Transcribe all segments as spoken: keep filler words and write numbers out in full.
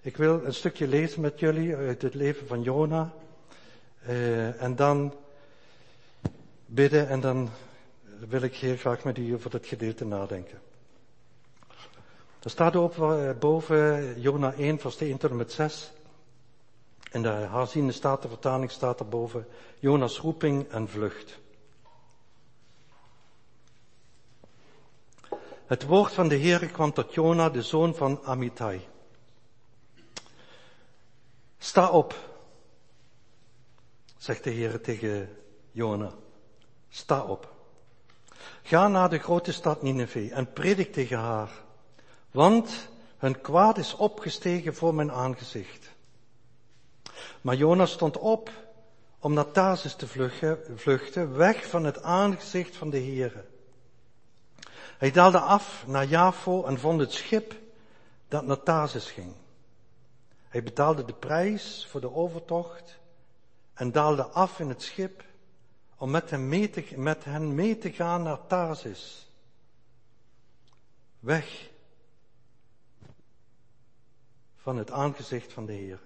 Ik wil een stukje lezen met jullie uit het leven van Jona. Uh, en dan bidden en dan wil ik heel graag met u over dat gedeelte nadenken. Er staat op uh, boven Jona één, vers één tot en met zes. In de herziene statenvertaling staat er boven Jonas roeping en vlucht. Het woord van de Heere kwam tot Jona, de zoon van Amittai. Sta op, zegt de Heere tegen Jona. Sta op. Ga naar de grote stad Nineve en predik tegen haar. Want hun kwaad is opgestegen voor mijn aangezicht. Maar Jona stond op om naar Tarsis te vluchten, weg van het aangezicht van de Heere. Hij daalde af naar Jafo en vond het schip dat naar Tarsis ging. Hij betaalde de prijs voor de overtocht en daalde af in het schip om met hen mee te, met hen mee te gaan naar Tarsis. Weg van het aangezicht van de Heere.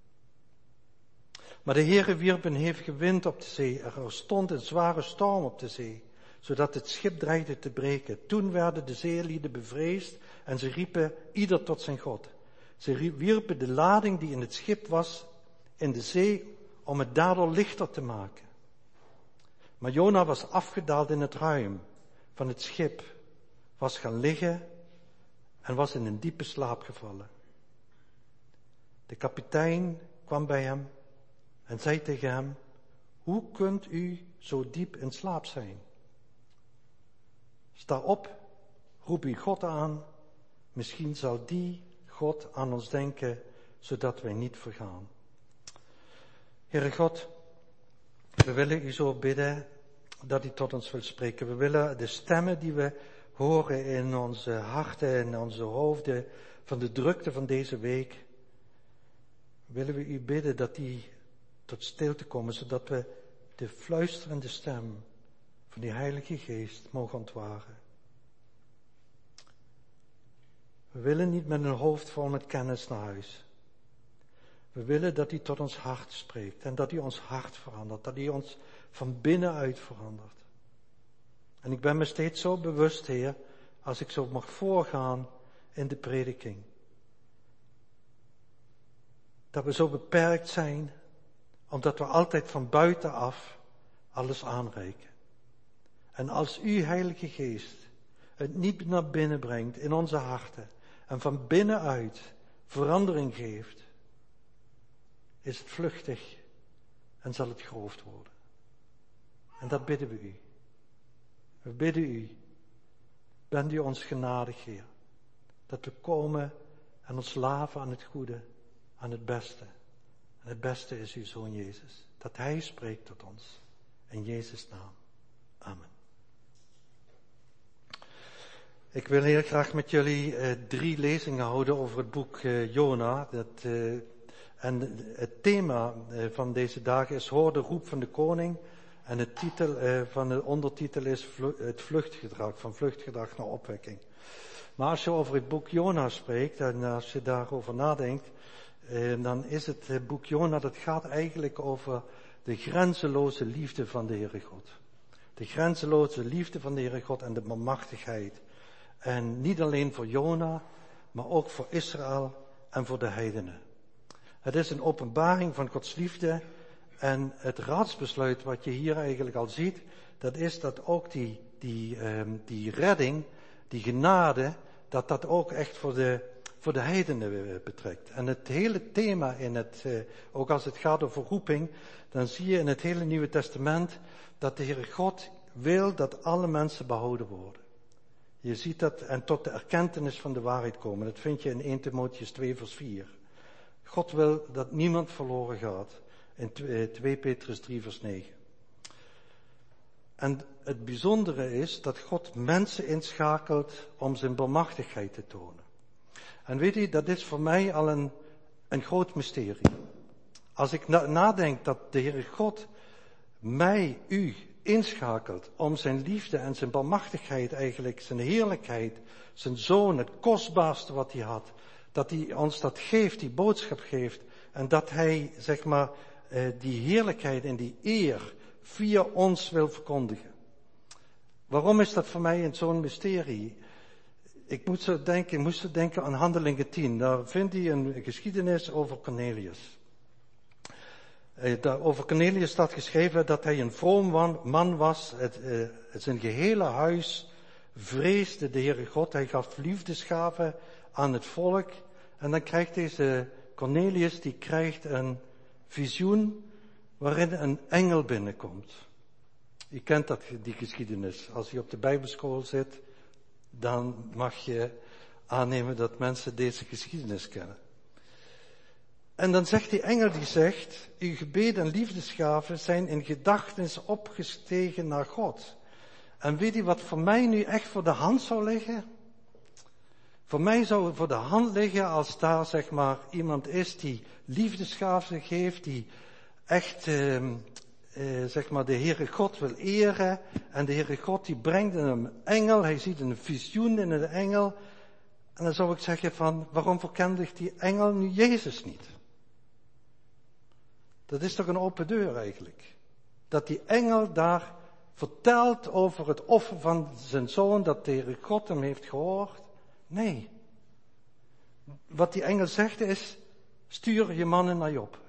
Maar de Heere wierp een hevige wind op de zee. Er stond een zware storm op de zee, zodat het schip dreigde te breken. Toen werden de zeelieden bevreesd en ze riepen ieder tot zijn God. Ze wierpen de lading die in het schip was in de zee om het daardoor lichter te maken. Maar Jona was afgedaald in het ruim van het schip, was gaan liggen en was in een diepe slaap gevallen. De kapitein kwam bij hem en zei tegen hem: hoe kunt u zo diep in slaap zijn? Sta op, roep uw God aan, misschien zal die God aan ons denken, zodat wij niet vergaan. Heere God, we willen u zo bidden dat u tot ons wilt spreken. We willen de stemmen die we horen in onze harten en onze hoofden van de drukte van deze week, willen we u bidden dat die tot stilte komen, zodat we de fluisterende stem van die Heilige Geest mogen ontwaren. We willen niet met een hoofd vol met kennis naar huis. We willen dat u tot ons hart spreekt en dat u ons hart verandert, dat u ons van binnenuit verandert. En ik ben me steeds zo bewust, Heer, als ik zo mag voorgaan in de prediking, dat we zo beperkt zijn, omdat we altijd van buitenaf alles aanreiken. En als u, Heilige Geest, het niet naar binnen brengt in onze harten en van binnenuit verandering geeft, is het vluchtig en zal het gehoofd worden. En dat bidden we u. We bidden u, bent u ons genadig, Heer, dat we komen en ons laven aan het goede, aan het beste. En het beste is uw Zoon Jezus, dat Hij spreekt tot ons. In Jezus' naam. Amen. Ik wil heel graag met jullie uh, drie lezingen houden over het boek uh, Jona. Dat, uh, en het thema uh, van deze dagen is Hoor de roep van de koning. En het titel uh, van de ondertitel is vlu- het vluchtgedrag, van vluchtgedrag naar opwekking. Maar als je over het boek Jona spreekt en als je daarover nadenkt, uh, dan is het uh, boek Jona, dat gaat eigenlijk over de grenzeloze liefde van de Heere God. De grenzeloze liefde van de Heere God en de barmhartigheid. En niet alleen voor Jona, maar ook voor Israël en voor de heidenen. Het is een openbaring van Gods liefde en het raadsbesluit wat je hier eigenlijk al ziet, dat is dat ook die, die, um, die redding, die genade, dat dat ook echt voor de, voor de heidenen betrekt. En het hele thema in het, uh, ook als het gaat over roeping, dan zie je in het hele Nieuwe Testament dat de Heere God wil dat alle mensen behouden worden. Je ziet dat en tot de erkentenis van de waarheid komen. Dat vind je in eerste Timotheüs twee vers vier. God wil dat niemand verloren gaat. In tweede Petrus drie vers negen. En het bijzondere is dat God mensen inschakelt om zijn barmhartigheid te tonen. En weet u, dat is voor mij al een, een groot mysterie. Als ik na, nadenk dat de Heere God mij, u, inschakelt om zijn liefde en zijn barmhartigheid eigenlijk, zijn heerlijkheid, zijn zoon, het kostbaarste wat hij had, Dat hij ons dat geeft, die boodschap geeft. En dat hij, zeg maar, die heerlijkheid en die eer via ons wil verkondigen. Waarom is dat voor mij zo'n mysterie? Ik moet zo denken, ik moest zo denken aan Handelingen tien. Daar vindt hij een geschiedenis over Cornelius. Over Cornelius staat geschreven dat hij een vroom man was. Het, uh, zijn gehele huis vreesde de Heere God. Hij gaf liefdesgaven aan het volk. En dan krijgt deze Cornelius, die krijgt een visioen waarin een engel binnenkomt. Je kent dat, die geschiedenis. Als je op de Bijbelschool zit, dan mag je aannemen dat mensen deze geschiedenis kennen. En dan zegt die engel, die zegt, uw gebeden en liefdesgaven zijn in gedachtenis opgestegen naar God. En weet u wat voor mij nu echt voor de hand zou liggen? Voor mij zou het voor de hand liggen als daar, zeg maar, iemand is die liefdesgaven geeft, die echt, eh, eh, zeg maar, de Heere God wil eren. En de Heere God die brengt een engel, hij ziet een visioen in een engel. En dan zou ik zeggen van, waarom verkondigt die engel nu Jezus niet? Dat is toch een open deur eigenlijk. Dat die engel daar vertelt over het offer van zijn zoon, dat de Heere God hem heeft gehoord. Nee. Wat die engel zegt is, stuur je mannen naar Joppe.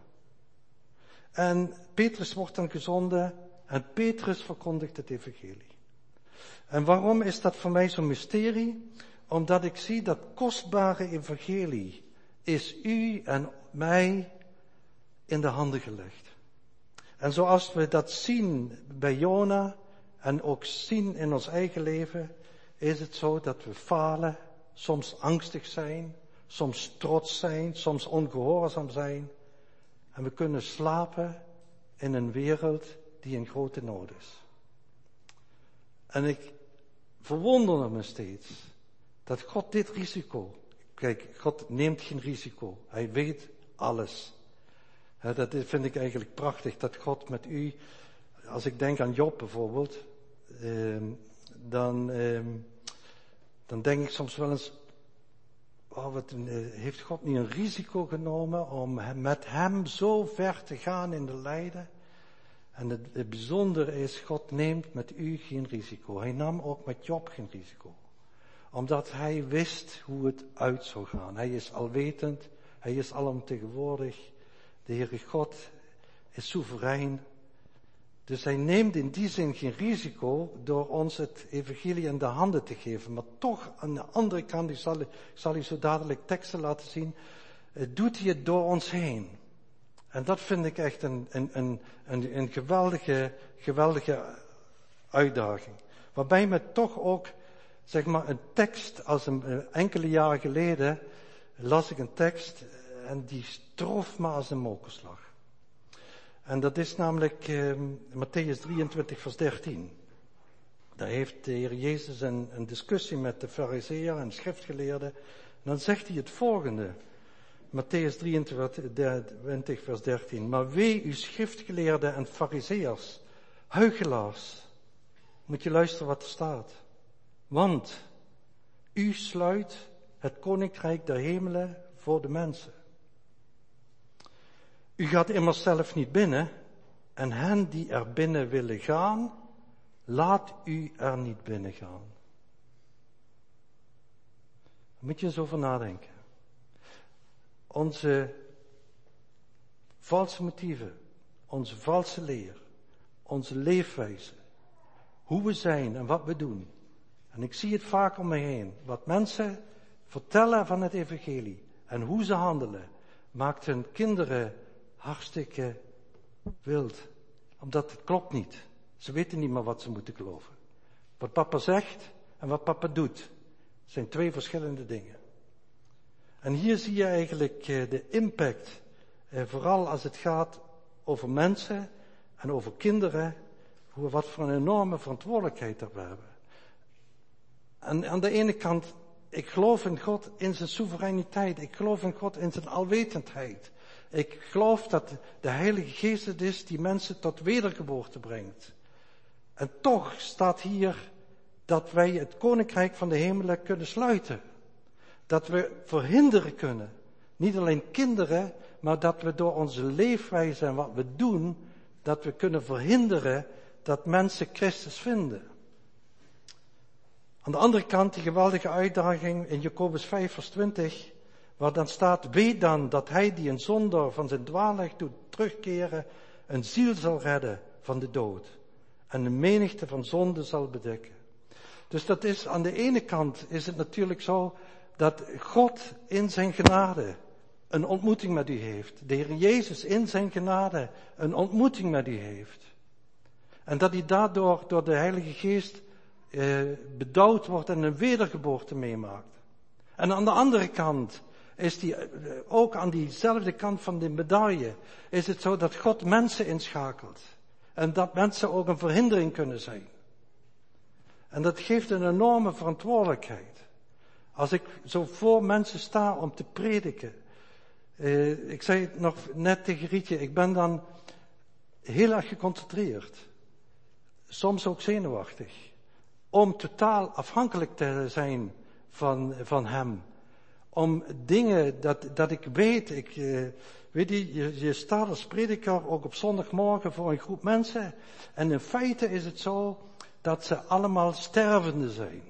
En Petrus wordt dan gezonden en Petrus verkondigt het evangelie. En waarom is dat voor mij zo'n mysterie? Omdat ik zie dat kostbare evangelie is u en mij in de handen gelegd. En zoals we dat zien bij Jona en ook zien in ons eigen leven, is het zo dat we falen, soms angstig zijn, soms trots zijn, soms ongehoorzaam zijn. En we kunnen slapen in een wereld die in grote nood is. En ik verwonder me steeds dat God dit risico, kijk, God neemt geen risico, hij weet alles. He, dat vind ik eigenlijk prachtig, dat God met u, als ik denk aan Job bijvoorbeeld, eh, dan, eh, dan denk ik soms wel eens, oh, wat, uh, heeft God niet een risico genomen om hem, met hem zo ver te gaan in de lijden? En het, het bijzondere is, God neemt met u geen risico. Hij nam ook met Job geen risico. Omdat hij wist hoe het uit zou gaan. Hij is alwetend, hij is alomtegenwoordig. De Heere God is soeverein. Dus hij neemt in die zin geen risico door ons het evangelie in de handen te geven. Maar toch aan de andere kant, ik zal, ik zal u zo dadelijk teksten laten zien, doet hij het door ons heen. En dat vind ik echt een, een, een, een, een geweldige, geweldige uitdaging. Waarbij me toch ook, zeg maar, een tekst, als een enkele jaren geleden las ik een tekst en die trof me als een mokerslag. En dat is namelijk uh, Mattheüs drieëntwintig vers dertien. Daar heeft de Heer Jezus een, een discussie met de farizeeën en schriftgeleerden. En dan zegt hij het volgende. Mattheüs drieëntwintig vers dertien. Maar wee u schriftgeleerden en farizeeërs, huichelaars. Moet je luisteren wat er staat. Want u sluit het koninkrijk der hemelen voor de mensen. U gaat immers zelf niet binnen en hen die er binnen willen gaan, laat u er niet binnen gaan. Daar moet je eens over nadenken. Onze valse motieven, onze valse leer, onze leefwijze, hoe we zijn en wat we doen. En ik zie het vaak om me heen. Wat mensen vertellen van het evangelie en hoe ze handelen, maakt hun kinderen hartstikke wild. Omdat het klopt niet. Ze weten niet meer wat ze moeten geloven. Wat papa zegt en wat papa doet, zijn twee verschillende dingen. En hier zie je eigenlijk de impact, vooral als het gaat over mensen en over kinderen, hoe, wat voor een enorme verantwoordelijkheid dat we hebben. En aan de ene kant, ik geloof in God in zijn soevereiniteit. Ik geloof in God in zijn alwetendheid. Ik geloof dat de Heilige Geest het is die mensen tot wedergeboorte brengt. En toch staat hier dat wij het Koninkrijk van de Hemelen kunnen sluiten. Dat we verhinderen kunnen. Niet alleen kinderen, maar dat we door onze leefwijze en wat we doen, dat we kunnen verhinderen dat mensen Christus vinden. Aan de andere kant die geweldige uitdaging in Jacobus vijf vers twintig, waar dan staat, weet dan dat hij die een zondaar van zijn dwaalleg doet terugkeren, een ziel zal redden van de dood en de menigte van zonden zal bedekken. Dus dat is, aan de ene kant is het natuurlijk zo dat God in zijn genade een ontmoeting met u heeft. De Heer Jezus in zijn genade een ontmoeting met u heeft. En dat hij daardoor door de Heilige Geest eh, bedouwd wordt en een wedergeboorte meemaakt. En aan de andere kant is die, ook aan diezelfde kant van de medaille, is het zo dat God mensen inschakelt. En dat mensen ook een verhindering kunnen zijn. En dat geeft een enorme verantwoordelijkheid. Als ik zo voor mensen sta om te prediken. Eh, ik zei het nog net tegen Rietje, ik ben dan heel erg geconcentreerd. Soms ook zenuwachtig. Om totaal afhankelijk te zijn van, van hem. Om dingen dat, dat ik weet, ik, uh, weet je, je, je staat als prediker ook op zondagmorgen voor een groep mensen. En in feite is het zo dat ze allemaal stervende zijn.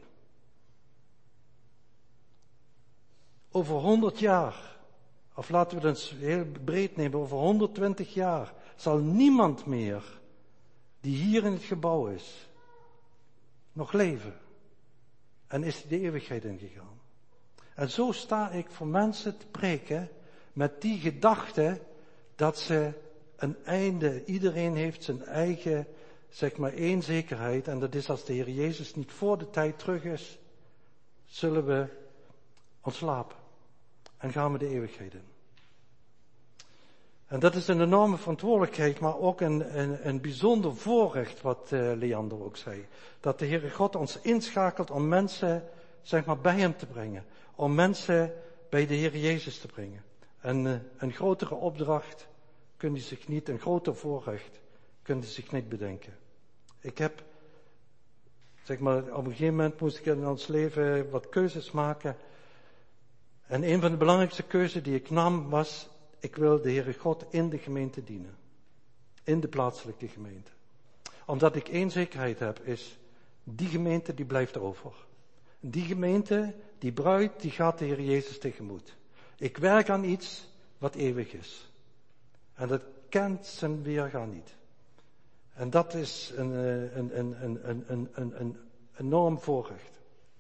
Over honderd jaar, of laten we het heel breed nemen, over honderdtwintig jaar zal niemand meer die hier in het gebouw is, nog leven. En is de eeuwigheid ingegaan. En zo sta ik voor mensen te preken met die gedachte dat ze een einde, iedereen heeft zijn eigen, zeg maar één zekerheid. En dat is als de Heer Jezus niet voor de tijd terug is, zullen we ontslapen. En gaan we de eeuwigheid in. En dat is een enorme verantwoordelijkheid, maar ook een, een, een bijzonder voorrecht, wat uh, Leander ook zei. Dat de Heere God ons inschakelt om mensen, zeg maar, bij hem te brengen. Om mensen bij de Heer Jezus te brengen. En uh, een grotere opdracht kun je zich niet, een groter voorrecht kun je zich niet bedenken. Ik heb, zeg maar, op een gegeven moment moest ik in ons leven wat keuzes maken. En een van de belangrijkste keuzes die ik nam was, ik wil de Heere God in de gemeente dienen. In de plaatselijke gemeente. Omdat ik één zekerheid heb, is, die gemeente die blijft over. Die gemeente, die bruid, die gaat de Heer Jezus tegemoet. Ik werk aan iets wat eeuwig is. En dat kent zijn weergaan niet. En dat is een, een, een, een, een, een, een, een enorm voorrecht.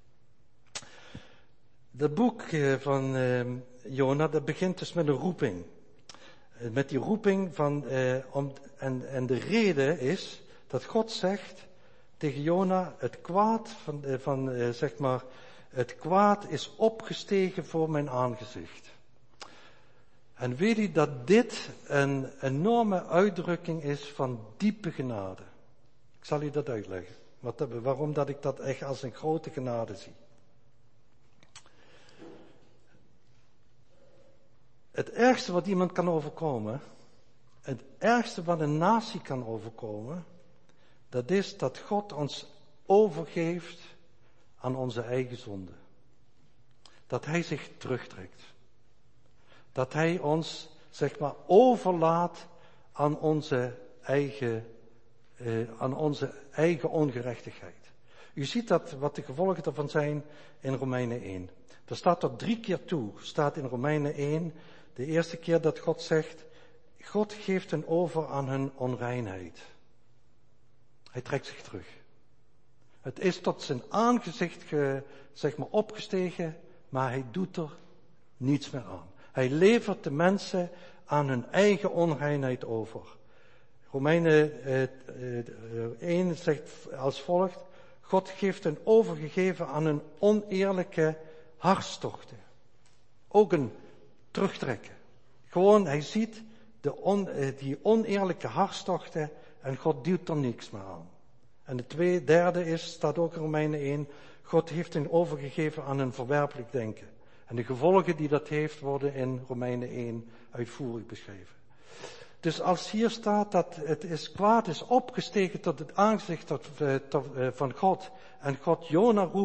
Dat boek van uh, Jona, dat begint dus met een roeping. Uh, met die roeping van, uh, om, en, en de reden is dat God zegt tegen Jona, het kwaad van, uh, van uh, zeg maar, het kwaad is opgestegen voor mijn aangezicht. En weet u dat dit een enorme uitdrukking is van diepe genade. Ik zal u dat uitleggen. Wat, waarom dat ik dat echt als een grote genade zie. Het ergste wat iemand kan overkomen, het ergste wat een natie kan overkomen, dat is dat God ons overgeeft aan onze eigen zonde. Dat hij zich terugtrekt. Dat hij ons, zeg maar, overlaat aan onze eigen, eh, aan onze eigen ongerechtigheid. U ziet dat wat de gevolgen daarvan zijn in Romeinen één. Er staat tot drie keer toe, staat in Romeinen één, de eerste keer dat God zegt, God geeft hen over aan hun onreinheid. Hij trekt zich terug. Het is tot zijn aangezicht ge, zeg maar, opgestegen, maar hij doet er niets meer aan. Hij levert de mensen aan hun eigen onreinheid over. Romeinen eh, eh, één zegt als volgt, God heeft hen overgegeven aan hun oneerlijke hartstochten. Ook een terugtrekken. Gewoon, hij ziet de on, die oneerlijke hartstochten en God duwt er niks meer aan. En de tweede, derde is, staat ook in Romeinen één, God heeft hen overgegeven aan een verwerpelijk denken. En de gevolgen die dat heeft worden in Romeinen één uitvoerig beschreven. Dus als hier staat dat het is kwaad is opgestegen tot het aangezicht tot, tot, uh, van God en God Jona roept,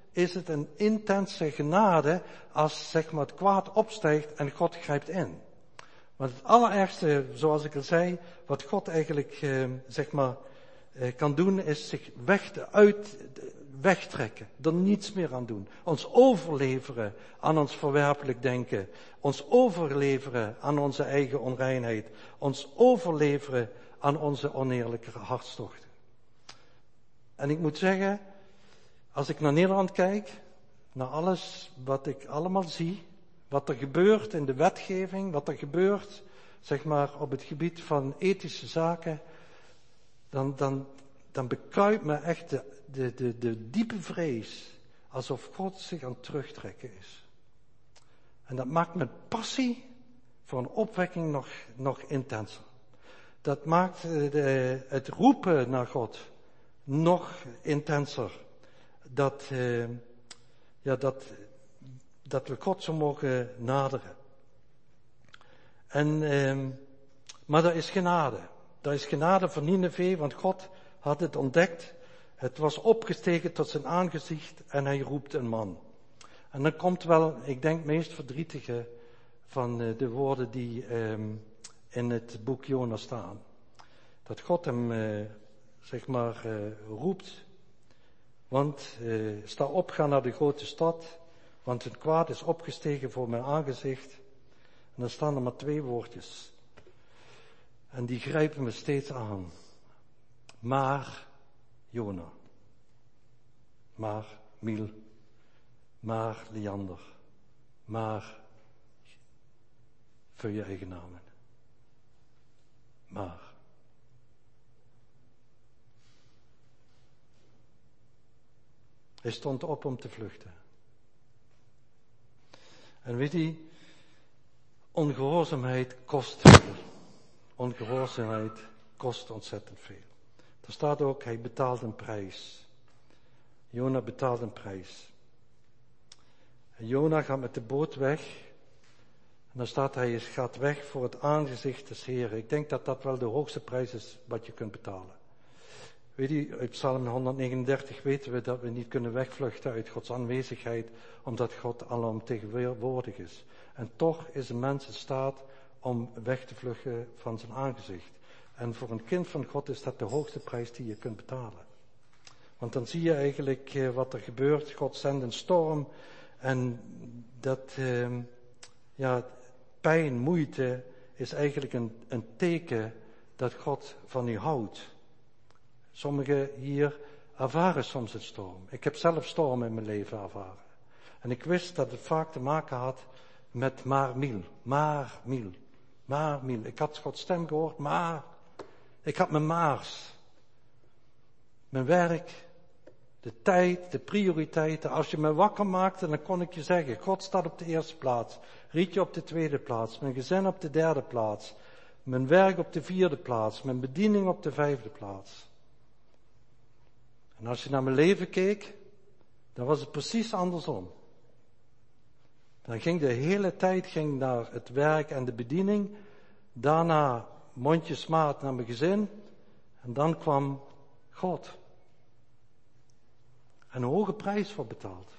is het een intense genade als zeg maar het kwaad opstijgt en God grijpt in. Want het allerergste, zoals ik al zei, wat God eigenlijk eh, zeg maar eh, kan doen, is zich weg, uit, wegtrekken, er niets meer aan doen. Ons overleveren aan ons verwerpelijk denken, ons overleveren aan onze eigen onreinheid, ons overleveren aan onze oneerlijke hartstochten. En ik moet zeggen, als ik naar Nederland kijk, naar alles wat ik allemaal zie, wat er gebeurt in de wetgeving, wat er gebeurt, zeg maar, op het gebied van ethische zaken, dan, dan, dan bekruipt me echt de, de, de, de diepe vrees, alsof God zich aan het terugtrekken is. En dat maakt mijn passie voor een opwekking nog, nog intenser. Dat maakt de, het roepen naar God nog intenser. Dat, uh, ja, dat, dat we God zo mogen naderen. En, uh, maar er is genade. Er is genade voor Nineve, want God had het ontdekt. Het was opgestegen tot zijn aangezicht en hij roept een man. En dan komt wel, ik denk, het meest verdrietige van uh, de woorden die uh, in het boek Jona staan. Dat God hem, uh, zeg maar, uh, roept. Want, uh, sta op, ga naar de grote stad, want een kwaad is opgestegen voor mijn aangezicht. En dan staan er maar twee woordjes. En die grijpen me steeds aan. Maar, Jona. Maar, Miel. Maar, Leander. Maar, vul je eigen namen. Maar. Hij stond op om te vluchten. En weet je, ongehoorzaamheid kost veel. Ongehoorzaamheid kost ontzettend veel. Er staat ook, hij betaalt een prijs. Jona betaalt een prijs. En Jona gaat met de boot weg. En dan staat hij, gaat weg voor het aangezicht des Heren. Ik denk dat dat wel de hoogste prijs is wat je kunt betalen. Weet je, uit Psalm honderdnegenendertig weten we dat we niet kunnen wegvluchten uit Gods aanwezigheid, omdat God alomtegenwoordig is. En toch is een mens in staat om weg te vluchten van zijn aangezicht. En voor een kind van God is dat de hoogste prijs die je kunt betalen. Want dan zie je eigenlijk uh, wat er gebeurt. God zendt een storm en dat, uh, ja, pijn, moeite is eigenlijk een, een teken dat God van u houdt. Sommigen hier ervaren soms een storm. Ik heb zelf stormen in mijn leven ervaren. En ik wist dat het vaak te maken had met maar Miel. Maar Miel. Maar Miel. Ik had Gods stem gehoord, maar. Ik had mijn maars. Mijn werk. De tijd, de prioriteiten. Als je me wakker maakte, dan kon ik je zeggen, God staat op de eerste plaats. Rietje op de tweede plaats. Mijn gezin op de derde plaats. Mijn werk op de vierde plaats. Mijn bediening op de vijfde plaats. En als je naar mijn leven keek, dan was het precies andersom. Dan ging de hele tijd ging naar het werk en de bediening. Daarna mondjesmaat naar mijn gezin. En dan kwam God. En een hoge prijs voor betaald.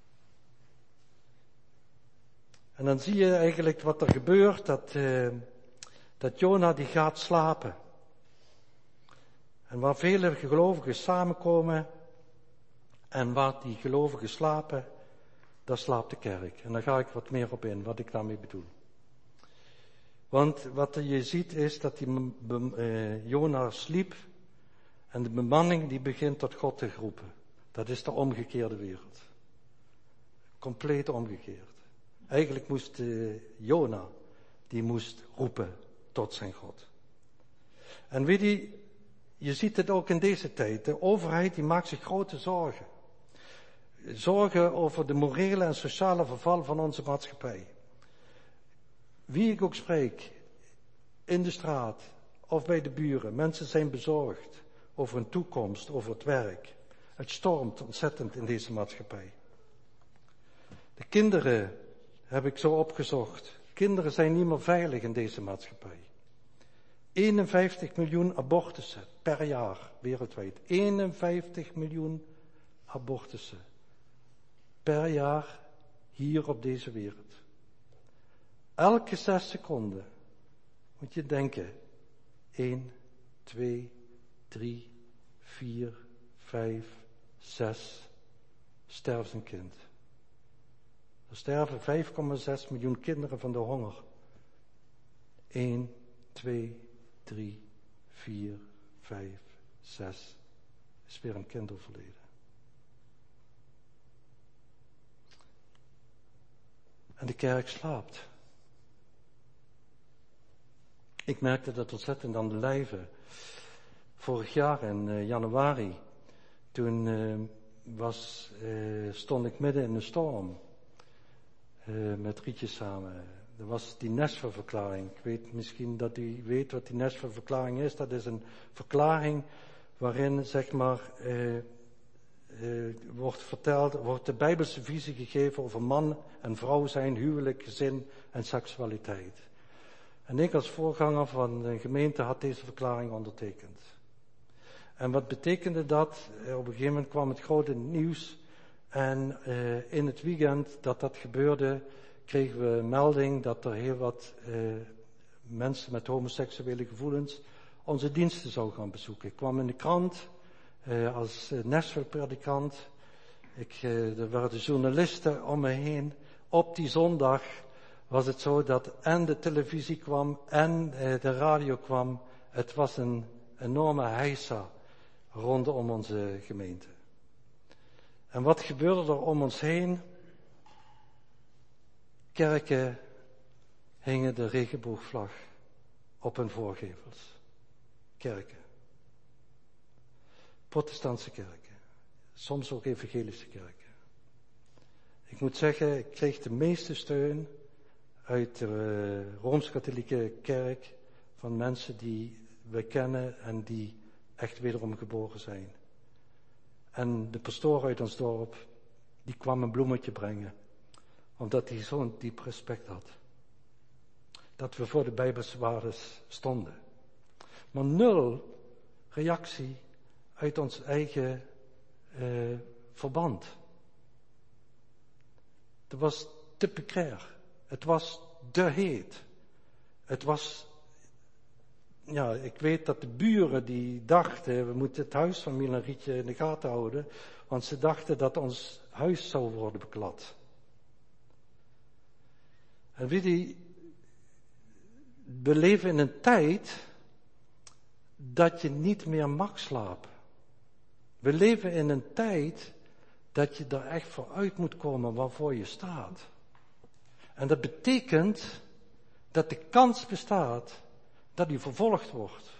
En dan zie je eigenlijk wat er gebeurt. Dat, uh, dat Jona die gaat slapen. En waar vele gelovigen samenkomen en waar die gelovigen slapen, daar slaapt de kerk. En daar ga ik wat meer op in, wat ik daarmee bedoel. Want wat je ziet is dat die uh, Jona sliep en de bemanning die begint tot God te roepen. Dat is de omgekeerde wereld. Compleet omgekeerd. Eigenlijk moest uh, Jona, die moest roepen tot zijn God. En weet je, je ziet het ook in deze tijd. De overheid die maakt zich grote zorgen. Zorgen over de morele en sociale verval van onze maatschappij. Wie ik ook spreek, in de straat of bij de buren, mensen zijn bezorgd over hun toekomst, over het werk. Het stormt ontzettend in deze maatschappij. De kinderen heb ik zo opgezocht. Kinderen zijn niet meer veilig in deze maatschappij. eenenvijftig miljoen abortussen per jaar wereldwijd. eenenvijftig miljoen abortussen. per jaar hier op deze wereld. Elke zes seconden moet je denken. één, twee, drie, vier, vijf, zes. Sterft een kind. Er sterven vijf komma zes miljoen kinderen van de honger. één, twee, drie, vier, vijf, zes. Is weer een kind overleden. En de kerk slaapt. Ik merkte dat ontzettend aan de lijve. Vorig jaar in uh, januari, toen uh, was, uh, stond ik midden in een storm. Uh, met Rietje samen. Er was die Nesver-verklaring. Ik weet misschien dat u weet wat die Nesver-verklaring is. Dat is een verklaring waarin, zeg maar, uh, uh, wordt verteld, wordt de Bijbelse visie gegeven over man en vrouw zijn, huwelijk, gezin en seksualiteit. En ik als voorganger van de gemeente had deze verklaring ondertekend. En wat betekende dat? Op een gegeven moment kwam het grote nieuws. En uh, in het weekend dat dat gebeurde, kregen we een melding dat er heel wat uh, mensen met homoseksuele gevoelens onze diensten zouden gaan bezoeken. Ik kwam in de krant uh, als uh, Nashville-predikant. Ik, uh, er waren journalisten om me heen. Op die zondag was het zo dat en de televisie kwam en uh, de radio kwam. Het was een enorme heisa rondom onze gemeente. En wat gebeurde er om ons heen? Kerken hingen de regenboogvlag op hun voorgevels. Kerken. Protestantse kerken. Soms ook evangelische kerken. Ik moet zeggen, ik kreeg de meeste steun uit de uh, Rooms-Katholieke kerk van mensen die we kennen en die echt wederom geboren zijn. En de pastoor uit ons dorp, die kwam een bloemetje brengen. Omdat hij zo'n diep respect had. Dat we voor de Bijbelse waardes stonden. Maar nul reactie uit ons eigen uh, verband. Het was te precair. Het was te heet. Het was... Ja, ik weet dat de buren die dachten, we moeten het huis van Miel en Rietje in de gaten houden, want ze dachten dat ons huis zou worden beklad. En weet je, we leven in een tijd dat je niet meer mag slapen. We leven in een tijd dat je er echt voor uit moet komen waarvoor je staat. En dat betekent dat de kans bestaat dat u vervolgd wordt.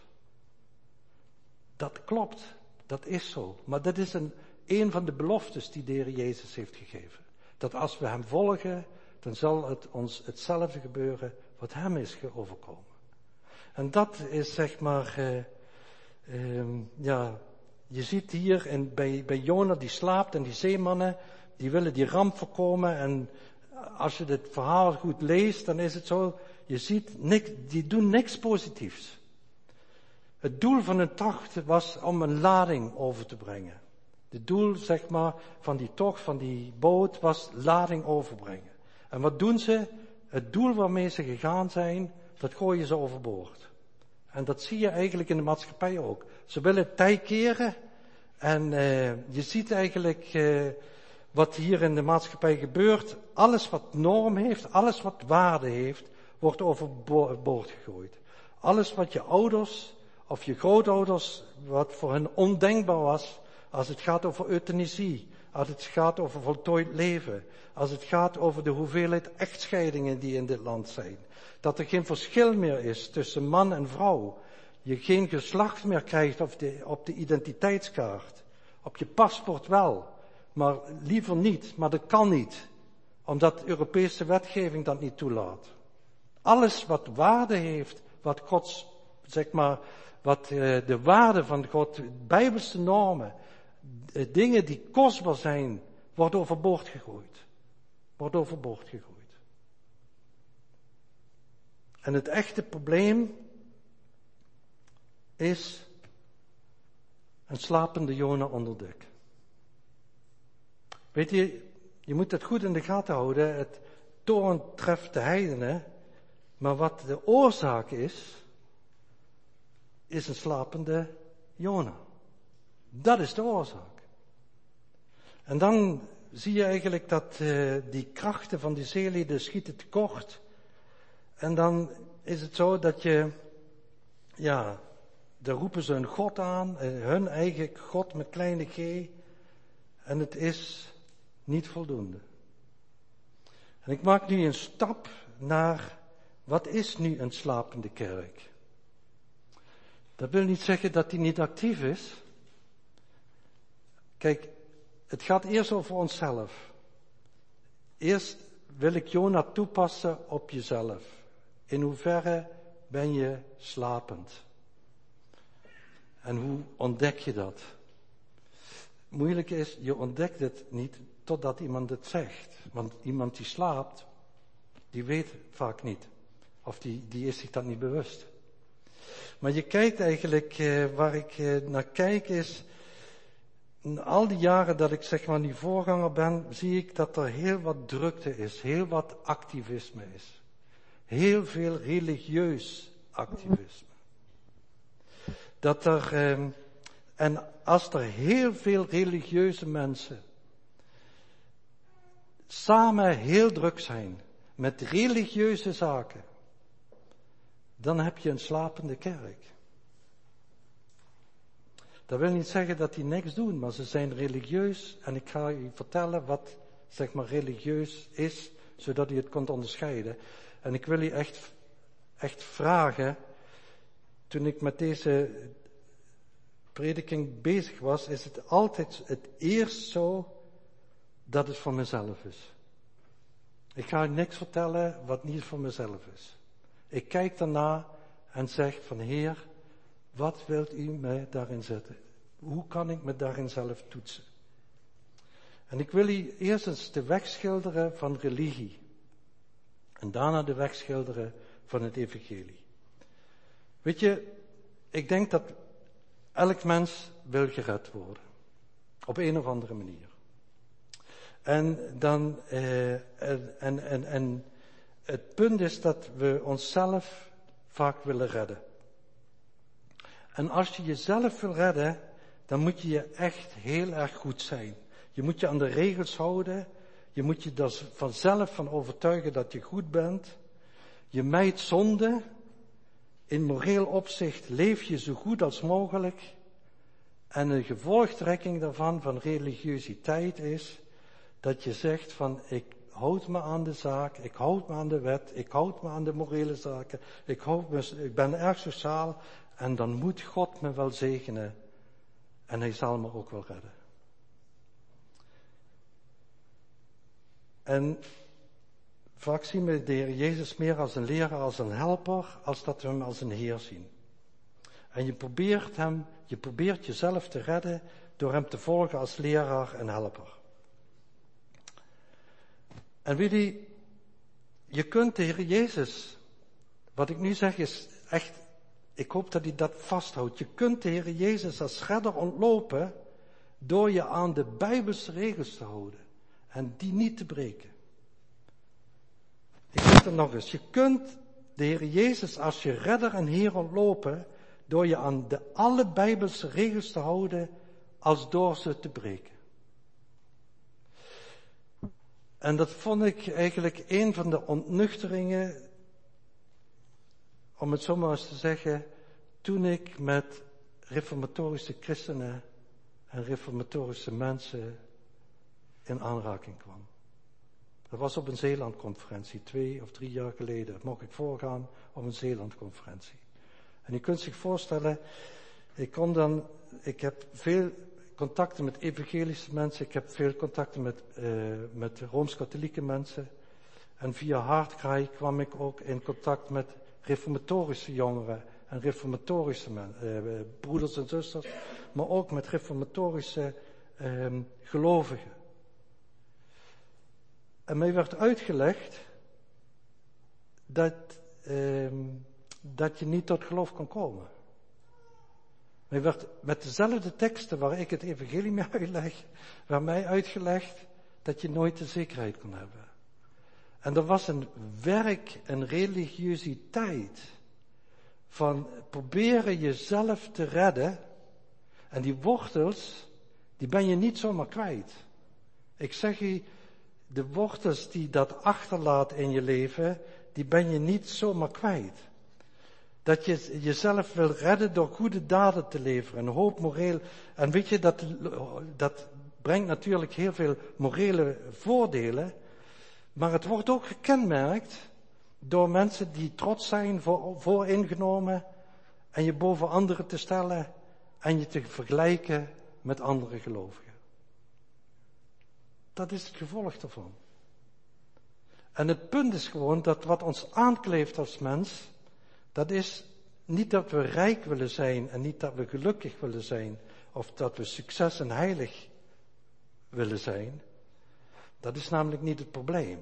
Dat klopt, dat is zo. Maar dat is een, een van de beloftes die de Heer Jezus heeft gegeven. Dat als we hem volgen, dan zal het ons hetzelfde gebeuren wat hem is overkomen. En dat is zeg maar, uh, uh, ja, je ziet hier in, bij, bij Jona die slaapt en die zeemannen, die willen die ramp voorkomen. En als je dit verhaal goed leest, dan is het zo, je ziet, niks, die doen niks positiefs. Het doel van hun tocht was om een lading over te brengen. Het doel, zeg maar, van die tocht, van die boot, was lading overbrengen. En wat doen ze? Het doel waarmee ze gegaan zijn, dat gooien ze overboord. En dat zie je eigenlijk in de maatschappij ook. Ze willen tij keren en uh, je ziet eigenlijk uh, wat hier in de maatschappij gebeurt. Alles wat norm heeft, alles wat waarde heeft, wordt overboord gegooid. Alles wat je ouders of je grootouders, wat voor hen ondenkbaar was, als het gaat over euthanasie, als het gaat over voltooid leven, als het gaat over de hoeveelheid echtscheidingen die in dit land zijn. Dat er geen verschil meer is tussen man en vrouw. Je geen geslacht meer krijgt op de, op de identiteitskaart. Op je paspoort wel, maar liever niet, maar dat kan niet. Omdat de Europese wetgeving dat niet toelaat. Alles wat waarde heeft, wat Gods, zeg maar, wat uh, de waarde van God, Bijbelse normen, uh, dingen die kostbaar zijn, wordt overboord gegooid. Wordt overboord gegooid. En het echte probleem is een slapende Jona onder dek. Weet je, Je moet het goed in de gaten houden. Het toorn treft de heidenen. Maar wat de oorzaak is, is een slapende Jona. Dat is de oorzaak. En dan zie je eigenlijk dat uh, die krachten van die zeelieden schieten tekort. En dan is het zo dat je, ja, daar roepen ze een God aan, hun eigen God met kleine g. En het is niet voldoende. En ik maak nu een stap naar, wat is nu een slapende kerk? Dat wil niet zeggen dat die niet actief is. Kijk, het gaat eerst over onszelf. Eerst wil ik Jona toepassen op jezelf. In hoeverre ben je slapend? En hoe ontdek je dat? Moeilijk is, je ontdekt het niet totdat iemand het zegt. Want iemand die slaapt, die weet vaak niet. Of die, die is zich dat niet bewust. Maar je kijkt eigenlijk, eh, waar ik eh, naar kijk is, in al die jaren dat ik zeg maar nu voorganger ben, zie ik dat er heel wat drukte is, heel wat activisme is. Heel veel religieus activisme. Dat er, eh, en als er heel veel religieuze mensen samen heel druk zijn met religieuze zaken, dan heb je een slapende kerk. Dat wil niet zeggen dat die niks doen, maar ze zijn religieus en ik ga u vertellen wat zeg maar religieus is, zodat u het kunt onderscheiden. En ik wil u echt, echt vragen, toen ik met deze prediking bezig was, is het altijd het eerst zo dat het voor mezelf is. Ik ga u niks vertellen wat niet voor mezelf is. Ik kijk daarna en zeg van Heer, wat wilt u mij daarin zetten? Hoe kan ik me daarin zelf toetsen? En ik wil u eerst eens de weg schilderen van religie. En daarna de weg schilderen van het evangelie. Weet je, ik denk dat elk mens wil gered worden. Op een of andere manier. En dan, eh, en, en, en, en het punt is dat we onszelf vaak willen redden. En als je jezelf wil redden, dan moet je je echt heel erg goed zijn. Je moet je aan de regels houden. Je moet je er vanzelf van overtuigen dat je goed bent. Je mijdt zonde. In moreel opzicht leef je zo goed als mogelijk. En een gevolgtrekking daarvan, van religiositeit, is dat je zegt van ik houd me aan de zaak, ik houd me aan de wet, ik houd me aan de morele zaken, ik, houd me, ik ben erg sociaal en dan moet God me wel zegenen en hij zal me ook wel redden. En vaak zien we de Heer Jezus meer als een leraar, als een helper, als dat we hem als een Heer zien. En je probeert hem, je probeert jezelf te redden door hem te volgen als leraar en helper. En weet u, je kunt de Heer Jezus, wat ik nu zeg is echt, ik hoop dat u dat vasthoudt. Je kunt de Heer Jezus als redder ontlopen door je aan de Bijbelse regels te houden en die niet te breken. Ik zeg het nog eens, je kunt de Heer Jezus als je redder en Heer ontlopen door je aan de alle Bijbelse regels te houden als door ze te breken. En dat vond ik eigenlijk een van de ontnuchteringen, om het zo maar eens te zeggen, toen ik met reformatorische christenen en reformatorische mensen in aanraking kwam. Dat was op een Zeelandconferentie, twee of drie jaar geleden. Dat mocht ik voorgaan op een Zeelandconferentie. En je kunt zich voorstellen, ik kon dan, ik heb veel contacten met evangelische mensen, ik heb veel contacten met, uh, met Rooms-Katholieke mensen. En via Hartkraai kwam ik ook in contact met reformatorische jongeren en reformatorische men, uh, broeders en zusters, maar ook met reformatorische uh, gelovigen. En mij werd uitgelegd dat, uh, dat je niet tot geloof kon komen. Mij werd met dezelfde teksten waar ik het evangelie mee uitleg, werd mij uitgelegd dat je nooit de zekerheid kon hebben. En er was een werk, een religiositeit van proberen jezelf te redden. En die wortels, die ben je niet zomaar kwijt. Ik zeg je, de wortels die dat achterlaat in je leven, die ben je niet zomaar kwijt. Dat je jezelf wil redden door goede daden te leveren, een hoop moreel. En weet je, dat, dat brengt natuurlijk heel veel morele voordelen. Maar het wordt ook gekenmerkt door mensen die trots zijn, voor, vooringenomen. En je boven anderen te stellen en je te vergelijken met andere gelovigen. Dat is het gevolg daarvan. En het punt is gewoon dat wat ons aankleeft als mens, dat is niet dat we rijk willen zijn en niet dat we gelukkig willen zijn of dat we succes en heilig willen zijn. Dat is namelijk niet het probleem.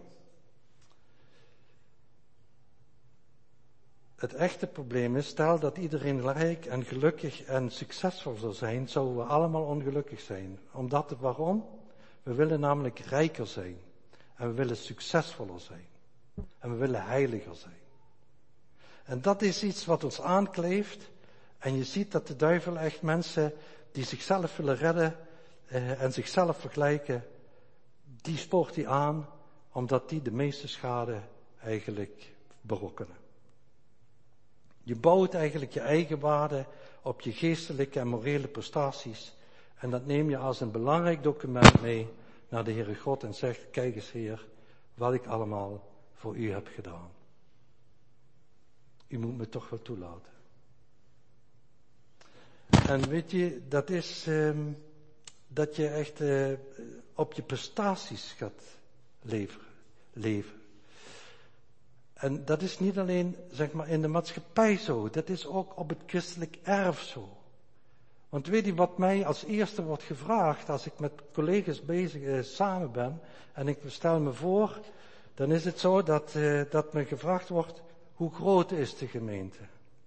Het echte probleem is, stel dat iedereen rijk en gelukkig en succesvol zou zijn, zouden we allemaal ongelukkig zijn. Omdat het waarom? We willen namelijk rijker zijn. En we willen succesvoller zijn. En we willen heiliger zijn. En dat is iets wat ons aankleeft. En je ziet dat de duivel echt mensen die zichzelf willen redden eh, en zichzelf vergelijken, die spoort hij aan, omdat die de meeste schade eigenlijk berokkenen. Je bouwt eigenlijk je eigen waarde op je geestelijke en morele prestaties. En dat neem je als een belangrijk document mee naar de Heere God en zegt, kijk eens Heer, wat ik allemaal voor u heb gedaan. U moet me toch wel toelaten. En weet je, dat is um, dat je echt uh, op je prestaties gaat leveren, leven. En dat is niet alleen, zeg maar, in de maatschappij zo. Dat is ook op het christelijk erf zo. Want weet je wat mij als eerste wordt gevraagd als ik met collega's bezig eh, samen ben en ik stel me voor, dan is het zo dat, eh, dat me gevraagd wordt, hoe groot is de gemeente?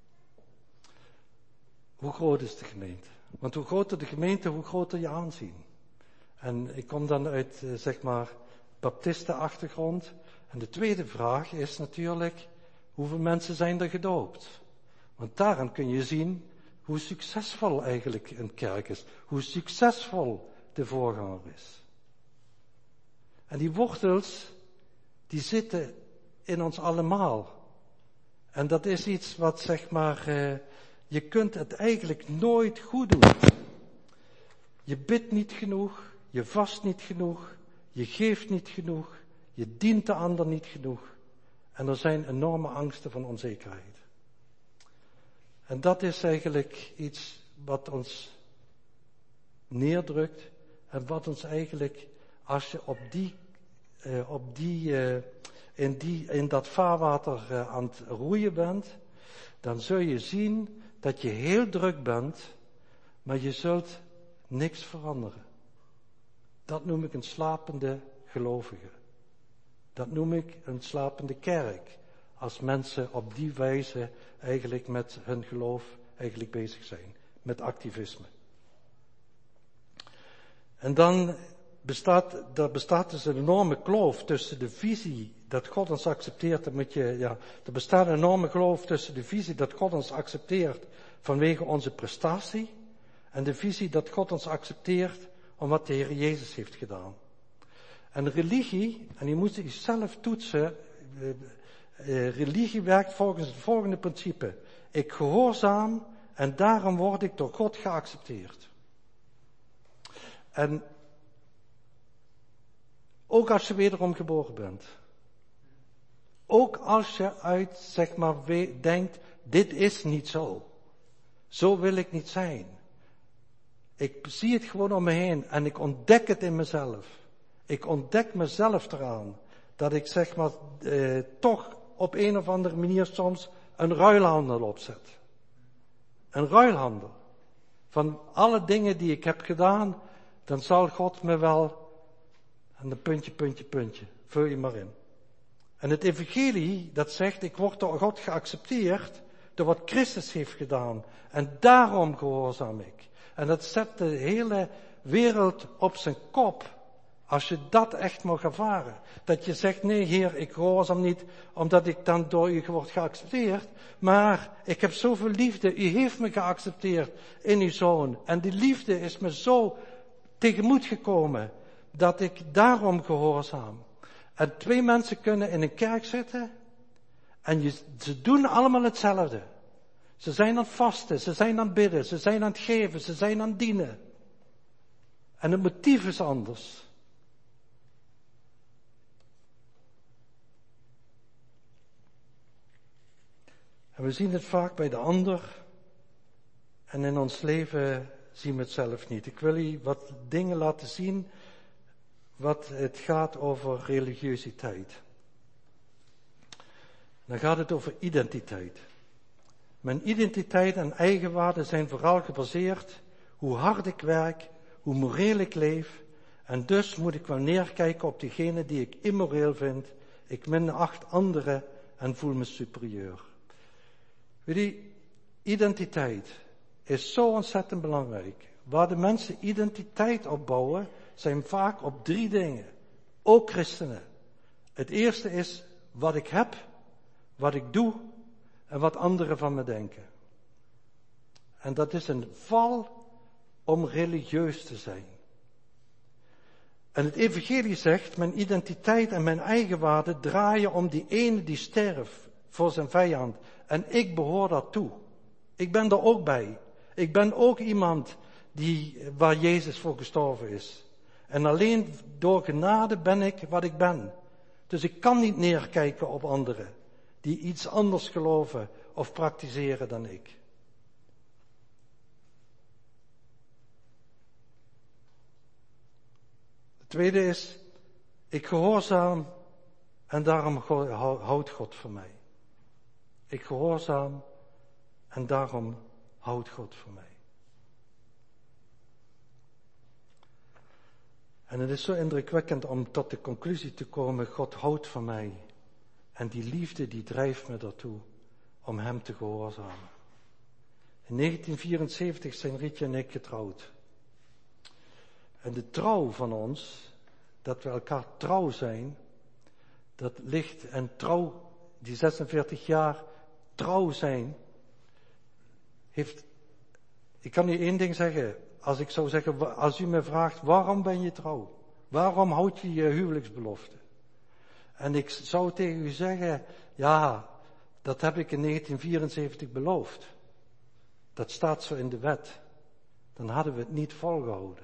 Hoe groot is de gemeente? Want hoe groter de gemeente, hoe groter je aanzien. En ik kom dan uit, eh, zeg maar, baptistenachtergrond. En de tweede vraag is natuurlijk, hoeveel mensen zijn er gedoopt? Want daaraan kun je zien hoe succesvol eigenlijk een kerk is. Hoe succesvol de voorganger is. En die wortels, die zitten in ons allemaal. En dat is iets wat, zeg maar, uh, je kunt het eigenlijk nooit goed doen. Je bidt niet genoeg, je vast niet genoeg, je geeft niet genoeg, je dient de ander niet genoeg. En er zijn enorme angsten van onzekerheid. En dat is eigenlijk iets wat ons neerdrukt en wat ons eigenlijk, als je op die, uh, op die, uh, in, die, in dat vaarwater uh, aan het roeien bent, dan zul je zien dat je heel druk bent, maar je zult niks veranderen. Dat noem ik een slapende gelovige. Dat noem ik een slapende kerk. Als mensen op die wijze eigenlijk met hun geloof eigenlijk bezig zijn. Met activisme. En dan bestaat, er bestaat dus een enorme kloof tussen de visie dat God ons accepteert. Dan moet je, ja, er bestaat een enorme kloof tussen de visie dat God ons accepteert vanwege onze prestatie. En de visie dat God ons accepteert om wat de Heer Jezus heeft gedaan. En religie, en je moet jezelf toetsen, uh, uh, religie werkt volgens het volgende principe. Ik gehoorzaam en daarom word ik door God geaccepteerd. En ook als je wederom geboren bent. Ook als je uit, zeg maar, we- denkt, dit is niet zo. Zo wil ik niet zijn. Ik zie het gewoon om me heen en ik ontdek het in mezelf. Ik ontdek mezelf eraan. Dat ik, zeg maar, eh, toch op een of andere manier soms een ruilhandel opzet. Een ruilhandel. Van alle dingen die ik heb gedaan, dan zal God me wel, en een puntje, puntje, puntje, vul je maar in. En het evangelie, dat zegt, ik word door God geaccepteerd, door wat Christus heeft gedaan. En daarom gehoorzaam ik. En dat zet de hele wereld op zijn kop, Als je dat echt mag ervaren. Dat je zegt, nee Heer, ik gehoorzaam niet omdat ik dan door u word geaccepteerd. Maar ik heb zoveel liefde. U heeft me geaccepteerd in uw Zoon. En die liefde is me zo tegemoet gekomen dat ik daarom gehoorzaam. En twee mensen kunnen in een kerk zitten en je, ze doen allemaal hetzelfde. Ze zijn aan het vasten, ze zijn aan het bidden, ze zijn aan het geven, ze zijn aan het dienen. En het motief is anders. En we zien het vaak bij de ander en in ons leven zien we het zelf niet. Ik wil u wat dingen laten zien wat het gaat over religiositeit. Dan gaat het over identiteit. Mijn identiteit en eigenwaarde zijn vooral gebaseerd hoe hard ik werk, hoe moreel ik leef. En dus moet ik wel neerkijken op diegene die ik immoreel vind. Ik minacht anderen en voel me superieur. Weet je, identiteit is zo ontzettend belangrijk. Waar de mensen identiteit opbouwen, zijn vaak op drie dingen. Ook christenen. Het eerste is wat ik heb, wat ik doe en wat anderen van me denken. En dat is een val om religieus te zijn. En het evangelie zegt, mijn identiteit en mijn eigenwaarde draaien om die ene die sterft voor zijn vijand. En ik behoor daartoe. Ik ben er ook bij. Ik ben ook iemand die, waar Jezus voor gestorven is. En alleen door genade ben ik wat ik ben. Dus ik kan niet neerkijken op anderen die iets anders geloven of praktiseren dan ik. Het tweede is, ik gehoorzaam en daarom houdt God van mij. Ik gehoorzaam en daarom houdt God van mij. En het is zo indrukwekkend om tot de conclusie te komen, God houdt van mij. En die liefde die drijft me daartoe om hem te gehoorzamen. In negentien vierenzeventig zijn Rietje en ik getrouwd. En de trouw van ons, dat we elkaar trouw zijn, dat ligt, en trouw, die zesenveertig jaar trouw zijn, heeft, ik kan u één ding zeggen, als ik zou zeggen, als u me vraagt, waarom ben je trouw? Waarom houd je je huwelijksbelofte? En ik zou tegen u zeggen, ja, dat heb ik in negentien vierenzeventig beloofd. Dat staat zo in de wet. Dan hadden we het niet volgehouden.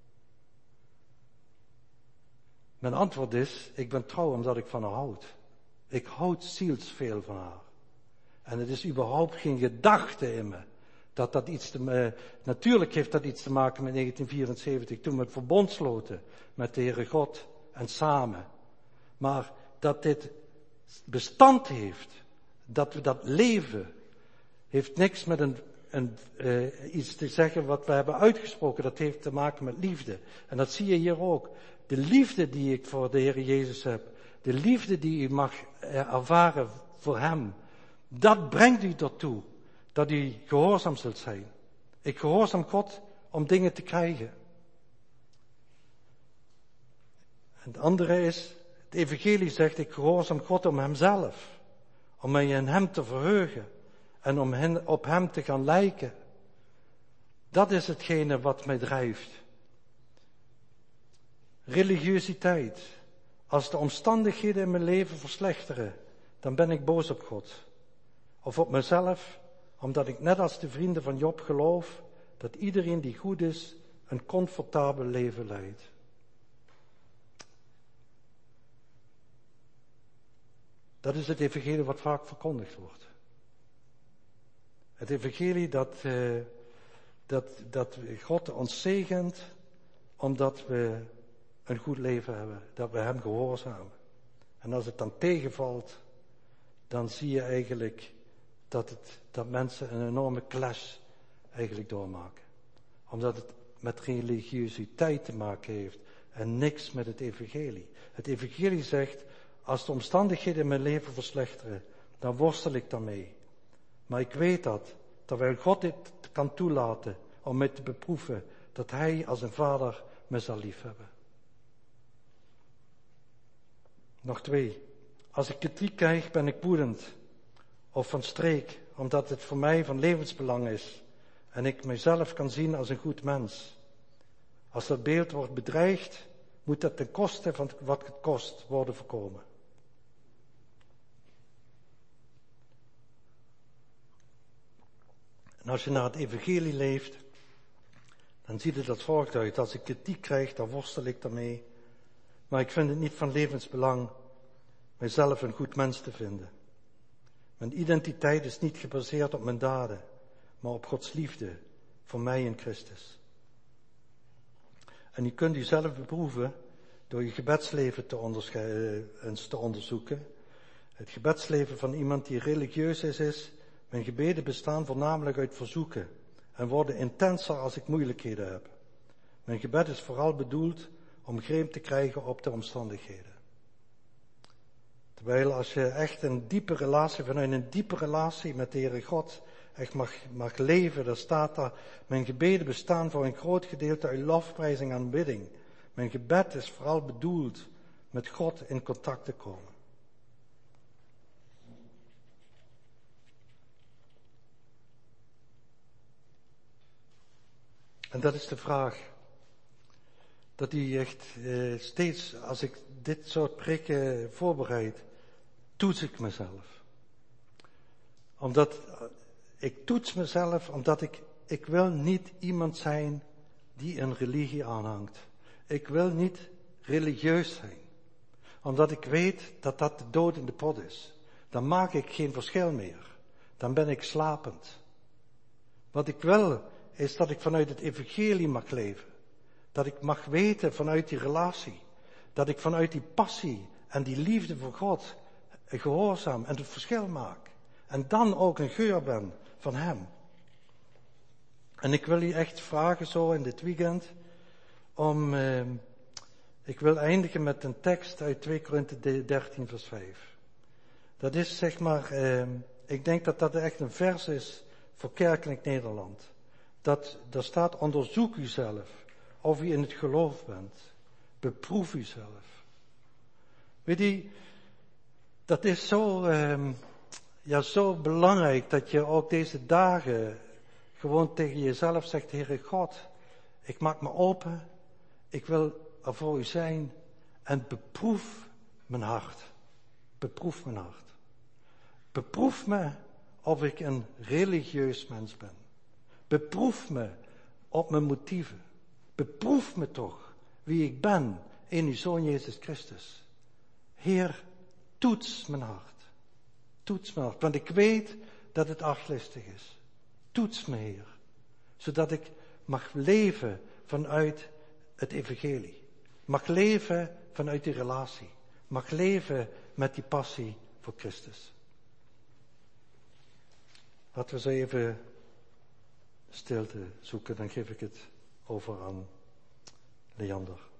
Mijn antwoord is, ik ben trouw omdat ik van haar houd. Ik houd zielsveel van haar. En het is überhaupt geen gedachte in me. Dat dat iets te, uh, natuurlijk heeft dat iets te maken met negentien vierenzeventig, toen we het verbond sloten met de Heere God en samen. Maar dat dit bestand heeft, dat we dat leven, heeft niks met een, een, uh, iets te zeggen wat we hebben uitgesproken. Dat heeft te maken met liefde. En dat zie je hier ook. De liefde die ik voor de Heer Jezus heb, de liefde die u mag ervaren voor Hem, dat brengt u ertoe dat u gehoorzaam zult zijn. Ik gehoorzaam God om dingen te krijgen. En het andere is, het evangelie zegt, ik gehoorzaam God om Hemzelf. Om mij in Hem te verheugen. En om hen, op Hem te gaan lijken. Dat is hetgene wat mij drijft. Religiositeit. Als de omstandigheden in mijn leven verslechteren, dan ben ik boos op God. Of op mezelf, omdat ik net als de vrienden van Job geloof dat iedereen die goed is een comfortabel leven leidt. Dat is het evangelie wat vaak verkondigd wordt. Het evangelie dat, uh, dat, dat God ons zegent omdat we een goed leven hebben, dat we Hem gehoorzamen. En als het dan tegenvalt, dan zie je eigenlijk dat, het, dat mensen een enorme clash eigenlijk doormaken. Omdat het met religiositeit te maken heeft en niks met het evangelie. Het evangelie zegt, als de omstandigheden in mijn leven verslechteren, dan worstel ik daarmee. Maar ik weet dat, terwijl God dit kan toelaten om mij te beproeven, dat Hij als een vader me zal liefhebben. Nog twee. Als ik kritiek krijg, ben ik woedend of van streek, omdat het voor mij van levensbelang is en ik mijzelf kan zien als een goed mens. Als dat beeld wordt bedreigd, moet dat ten koste van wat het kost worden voorkomen. En als je naar het evangelie leeft, dan ziet het dat volgt uit. Als ik kritiek krijg, dan worstel ik daarmee. Maar ik vind het niet van levensbelang mijzelf een goed mens te vinden. Mijn identiteit is niet gebaseerd op mijn daden, maar op Gods liefde voor mij in Christus. En je kunt jezelf beproeven door je gebedsleven te, ondersche- eens te onderzoeken. Het gebedsleven van iemand die religieus is, is: mijn gebeden bestaan voornamelijk uit verzoeken en worden intenser als ik moeilijkheden heb. Mijn gebed is vooral bedoeld om greep te krijgen op de omstandigheden. Terwijl als je echt een diepe relatie, vanuit een diepe relatie met de Heere God echt mag, mag leven, dan staat daar: mijn gebeden bestaan voor een groot gedeelte uit lofprijzing en aanbidding. Mijn gebed is vooral bedoeld met God in contact te komen. En dat is de vraag. Dat die echt eh, steeds, als ik dit soort preken voorbereid, toets ik mezelf. Omdat, ik toets mezelf omdat ik, ik wil niet iemand zijn die een religie aanhangt. Ik wil niet religieus zijn. Omdat ik weet dat dat de dood in de pot is. Dan maak ik geen verschil meer. Dan ben ik slapend. Wat ik wil, is dat ik vanuit het evangelie mag leven. Dat ik mag weten vanuit die relatie. Dat ik vanuit die passie en die liefde voor God gehoorzaam en het verschil maak. En dan ook een geur ben van Hem. En ik wil u echt vragen zo in dit weekend om, eh, ik wil eindigen met een tekst uit twee Korinthe dertien vers vijf. Dat is zeg maar, eh, ik denk dat dat echt een vers is voor kerkelijk Nederland. Dat, daar staat: onderzoek uzelf of u in het geloof bent. Beproef uzelf. Weet je, dat is zo, eh, ja, zo belangrijk dat je ook deze dagen gewoon tegen jezelf zegt: Heere God, ik maak me open, ik wil er voor u zijn en beproef mijn hart. Beproef mijn hart. Beproef me of ik een religieus mens ben. Beproef me op mijn motieven. Beproef me toch wie ik ben in uw Zoon Jezus Christus. Heer, toets mijn hart. Toets mijn hart, want ik weet dat het arglistig is. Toets me, Heer, zodat ik mag leven vanuit het evangelie. Mag leven vanuit die relatie. Mag leven met die passie voor Christus. Laten we zo even stilte zoeken, dan geef ik het over aan Leander.